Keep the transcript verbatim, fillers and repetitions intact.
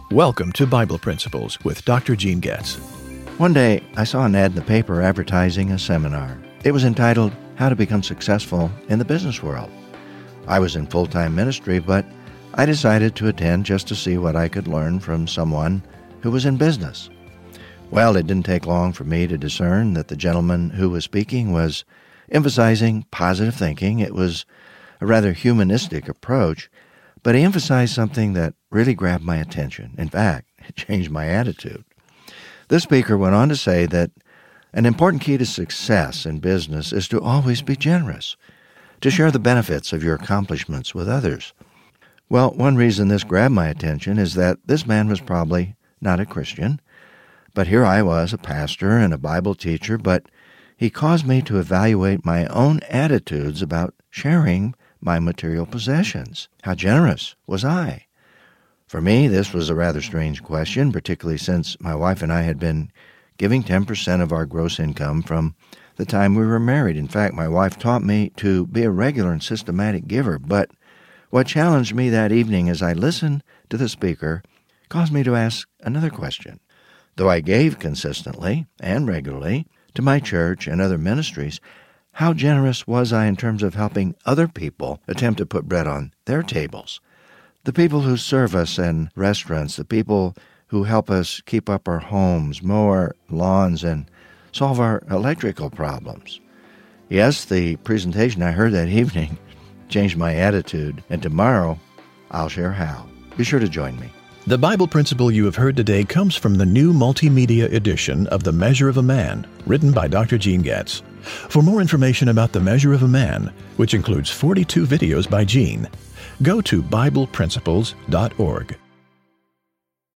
Welcome to Bible Principles with Doctor Gene Getz. One day, I saw an ad in the paper advertising a seminar. It was entitled, How to Become Successful in the Business World. I was in full-time ministry, but I decided to attend just to see what I could learn from someone who was in business. Well, it didn't take long for me to discern that the gentleman who was speaking was emphasizing positive thinking. It was a rather humanistic approach, but he emphasized something that really grabbed my attention. In fact, it changed my attitude. This speaker went on to say that an important key to success in business is to always be generous, to share the benefits of your accomplishments with others. Well, one reason this grabbed my attention is that this man was probably not a Christian, but here I was, a pastor and a Bible teacher, but he caused me to evaluate my own attitudes about sharing my material possessions. How generous was I? For me, this was a rather strange question, particularly since my wife and I had been giving ten percent of our gross income from the time we were married. In fact, my wife taught me to be a regular and systematic giver, but what challenged me that evening as I listened to the speaker caused me to ask another question. Though I gave consistently and regularly to my church and other ministries, how generous was I in terms of helping other people attempt to put bread on their tables? The people who serve us in restaurants, the people who help us keep up our homes, mow our lawns, and solve our electrical problems. Yes, the presentation I heard that evening changed my attitude, and tomorrow I'll share how. Be sure to join me. The Bible principle you have heard today comes from the new multimedia edition of The Measure of a Man, written by Doctor Gene Getz. For more information about The Measure of a Man, which includes forty-two videos by Gene, go to Bible Principles dot org.